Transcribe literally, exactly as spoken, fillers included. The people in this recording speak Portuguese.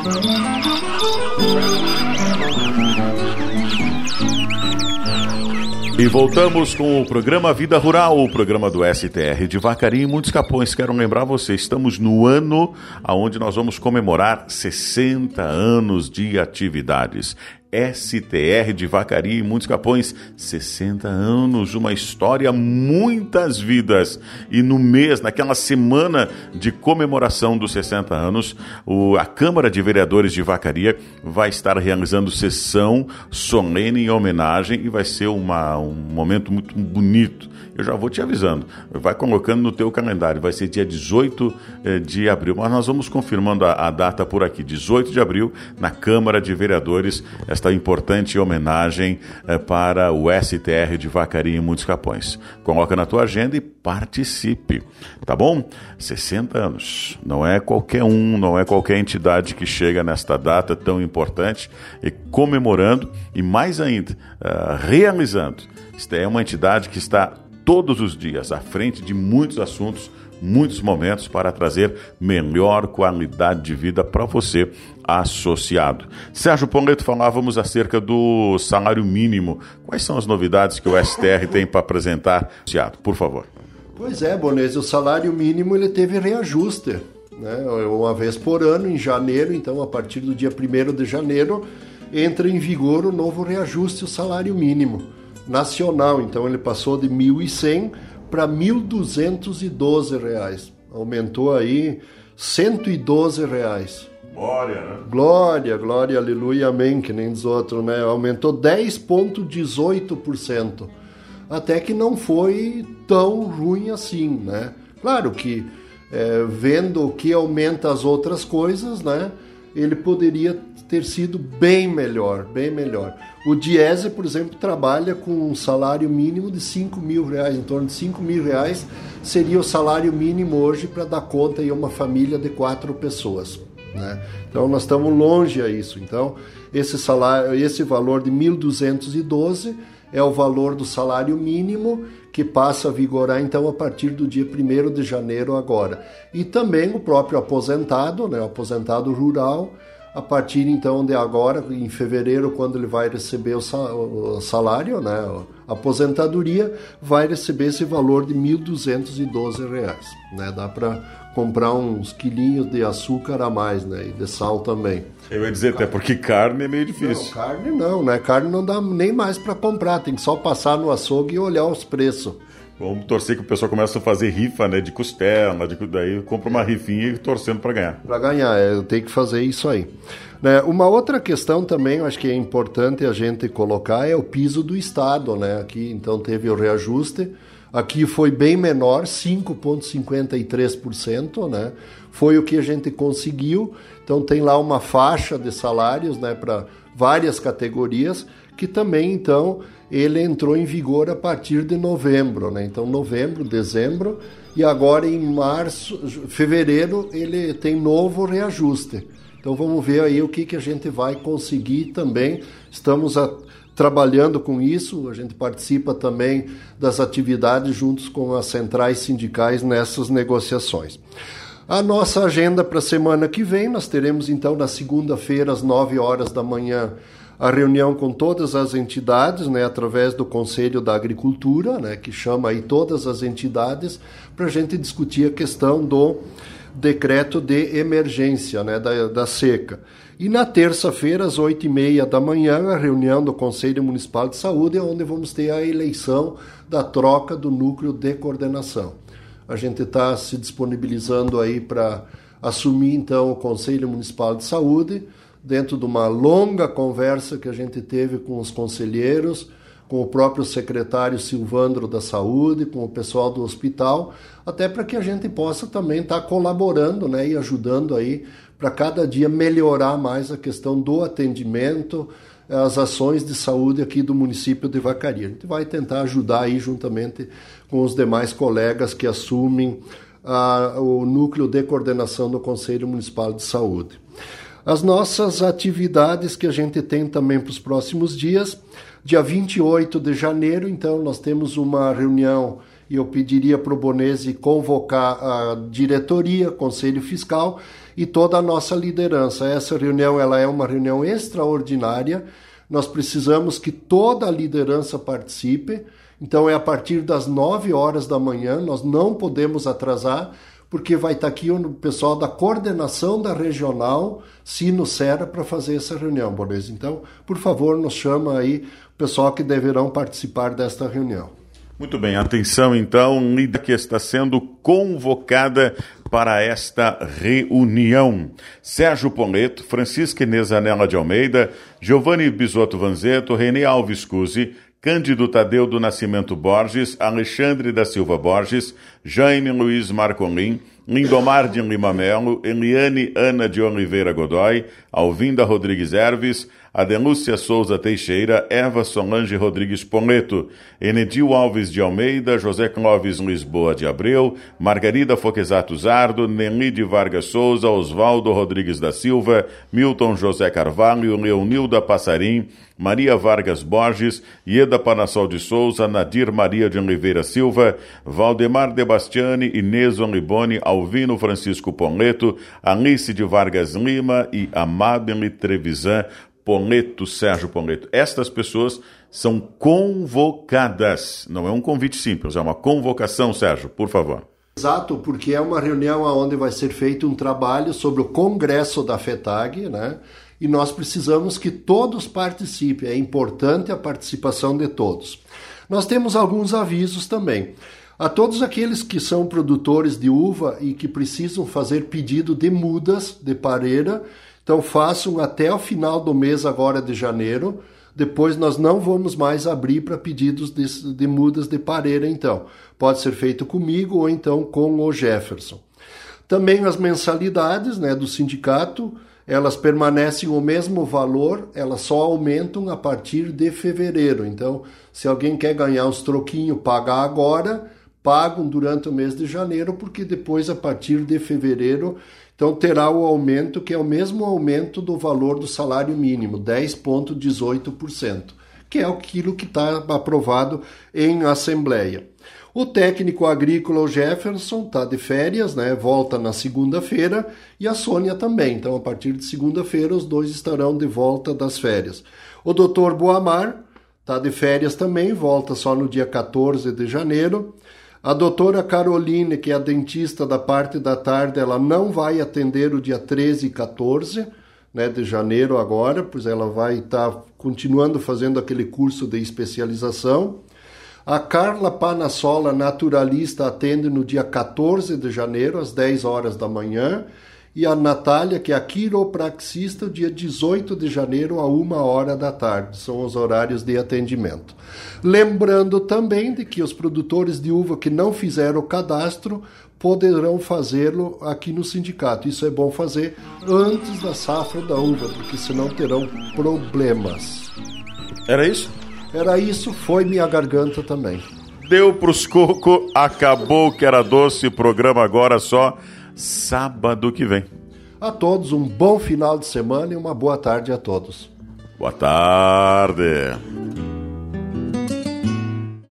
E voltamos com o programa Vida Rural, o programa do S T R de Vacaria e Muitos Capões. Quero lembrar vocês, estamos no ano onde nós vamos comemorar sessenta anos de atividades. S T R de Vacaria e Muitos Capões, sessenta anos, uma história, muitas vidas. E no mês, naquela semana de comemoração dos sessenta anos, o, a Câmara de Vereadores de Vacaria vai estar realizando sessão solene em homenagem e vai ser uma, um momento muito bonito. Eu já vou te avisando, vai colocando no teu calendário, vai ser dia dezoito de abril, mas nós vamos confirmando a, a data por aqui, dezoito de abril, na Câmara de Vereadores, esta importante homenagem eh, para o S T R de Vacaria e Muitos Capões. Coloca na tua agenda e participe, tá bom? sessenta anos, não é qualquer um, não é qualquer entidade que chega nesta data tão importante e comemorando e mais ainda, uh, realizando. Esta é uma entidade que está todos os dias à frente de muitos assuntos, muitos momentos para trazer melhor qualidade de vida para você, associado. Sérgio Poleto, falávamos acerca do salário mínimo. Quais são as novidades que o S T R tem para apresentar, associado? Por favor. Pois é, Bonese, o salário mínimo ele teve reajuste, né? Uma vez por ano, em janeiro, então a partir do dia primeiro de janeiro, entra em vigor o novo reajuste, o salário mínimo nacional. Então ele passou de mil e cem para mil duzentos e doze reais. Aumentou aí cento e doze reais. Glória, né? Glória, glória, aleluia, amém, que nem diz outro, né? Aumentou dez vírgula dezoito por cento. Até que não foi tão ruim assim, né? Claro que, é, vendo que aumenta as outras coisas, né? Ele poderia ter sido bem melhor, bem melhor. O Diese, por exemplo, trabalha com um salário mínimo de cinco mil reais, em torno de cinco mil reais seria o salário mínimo hoje para dar conta de uma família de quatro pessoas, né? Então nós estamos longe a isso. Então esse salário, esse valor de mil duzentos e doze é o valor do salário mínimo que passa a vigorar então a partir do dia primeiro de janeiro agora. E também o próprio aposentado, né, o aposentado rural, a partir então de agora, em fevereiro, quando ele vai receber o salário, né, a aposentadoria, vai receber esse valor de mil duzentos e doze reais. Né? Dá para comprar uns quilinhos de açúcar a mais, né, e de sal também. Eu ia dizer, até porque carne é meio difícil. Não, carne não, né? Carne não dá nem mais para comprar, tem que só passar no açougue e olhar os preços. Vamos torcer que o pessoal comece a fazer rifa, né, de costela, de, daí compra uma rifinha e torcendo para ganhar. Para ganhar, é, tem que fazer isso aí. Né? Uma outra questão também, eu acho que é importante a gente colocar, é o piso do Estado, né? Aqui, então, teve o reajuste. Aqui foi bem menor, cinco vírgula cinquenta e três por cento, né? Foi o que a gente conseguiu. Então, tem lá uma faixa de salários, né, para várias categorias, que também, então, ele entrou em vigor a partir de novembro, né? Então, novembro, dezembro, e agora em março, fevereiro, ele tem novo reajuste. Então, vamos ver aí o que, que a gente vai conseguir também. Estamos a, trabalhando com isso, a gente participa também das atividades juntos com as centrais sindicais nessas negociações. A nossa agenda para a semana que vem, nós teremos então na segunda-feira, às nove horas da manhã, a reunião com todas as entidades, né, através do Conselho da Agricultura, né, que chama aí todas as entidades, para a gente discutir a questão do decreto de emergência, né, da, da seca. E na terça-feira, às oito e meia da manhã, a reunião do Conselho Municipal de Saúde, onde vamos ter a eleição da troca do núcleo de coordenação. A gente está se disponibilizando aí para assumir, então, o Conselho Municipal de Saúde, dentro de uma longa conversa que a gente teve com os conselheiros, com o próprio secretário Silvandro da Saúde, com o pessoal do hospital, até para que a gente possa também estar tá colaborando, né, e ajudando aí para cada dia melhorar mais a questão do atendimento, as ações de saúde aqui do município de Vacaria. A gente vai tentar ajudar aí juntamente com os demais colegas que assumem ah, o núcleo de coordenação do Conselho Municipal de Saúde. As nossas atividades que a gente tem também para os próximos dias, dia vinte e oito de janeiro, então nós temos uma reunião e eu pediria para o Bonesi convocar a diretoria, conselho fiscal e toda a nossa liderança. Essa reunião ela é uma reunião extraordinária, nós precisamos que toda a liderança participe, então é a partir das nove horas da manhã, nós não podemos atrasar, porque vai estar aqui o pessoal da coordenação da regional Sino-Serra para fazer essa reunião, Bonesi. Então, por favor, nos chama aí o pessoal que deverão participar desta reunião. Muito bem, atenção então, Lida que está sendo convocada para esta reunião. Sérgio Poleto, Francisca Inês Anela de Almeida, Giovanni Bisotto Vanzetto, René Alves Cusi, Cândido Tadeu do Nascimento Borges, Alexandre da Silva Borges, Jaime Luiz Marcolin, Lindomar de Lima Melo, Eliane Ana de Oliveira Godoy, Alvinda Rodrigues Herves, Adelúcia Souza Teixeira, Eva Solange Rodrigues Poleto, Enedil Alves de Almeida, José Clóvis Lisboa de Abreu, Margarida Foquesato Zardo, Nelly de Vargas Souza, Osvaldo Rodrigues da Silva, Milton José Carvalho, Leonilda Passarim, Maria Vargas Borges, Ieda Panassol de Souza, Nadir Maria de Oliveira Silva, Valdemar de Bastiani, Inês Onliboni, Alvino Francisco Poleto, Alice de Vargas Lima e Amabile Trevisan Poleto, Sérgio Poleto. Estas pessoas são convocadas. Não é um convite simples, é uma convocação, Sérgio, por favor. Exato, porque é uma reunião onde vai ser feito um trabalho sobre o congresso da FETAG, né? E nós precisamos que todos participem. É importante a participação de todos. Nós temos alguns avisos também. A todos aqueles que são produtores de uva e que precisam fazer pedido de mudas de pareira, então façam até o final do mês agora de janeiro. Depois nós não vamos mais abrir para pedidos de, de mudas de pareira, então. Pode ser feito comigo ou então com o Jefferson. Também as mensalidades, né, do sindicato, elas permanecem o mesmo valor, elas só aumentam a partir de fevereiro. Então, se alguém quer ganhar os troquinhos, pagar agora, pagam durante o mês de janeiro, porque depois, a partir de fevereiro, então terá o aumento, que é o mesmo aumento do valor do salário mínimo, dez vírgula dezoito por cento, que é aquilo que está aprovado em assembleia. O técnico agrícola, o Jefferson, está de férias, né? Volta na segunda-feira, e a Sônia também. Então, a partir de segunda-feira, os dois estarão de volta das férias. O doutor Boamar está de férias também, volta só no dia quatorze de janeiro. A doutora Caroline, que é a dentista da parte da tarde, ela não vai atender o dia treze e quatorze, né, de janeiro agora, pois ela vai estar tá continuando fazendo aquele curso de especialização. A Carla Panassola, naturalista, atende no dia quatorze de janeiro, às dez horas da manhã. E a Natália, que é a quiropraxista, dia dezoito de janeiro, a uma hora da tarde. São os horários de atendimento. Lembrando também de que os produtores de uva que não fizeram o cadastro poderão fazê-lo aqui no sindicato. Isso é bom fazer antes da safra da uva, porque senão terão problemas. Era isso? Era isso, foi minha garganta também. Deu pros coco, acabou que era doce, programa agora só sábado que vem. A todos um bom final de semana e uma boa tarde a todos. Boa tarde.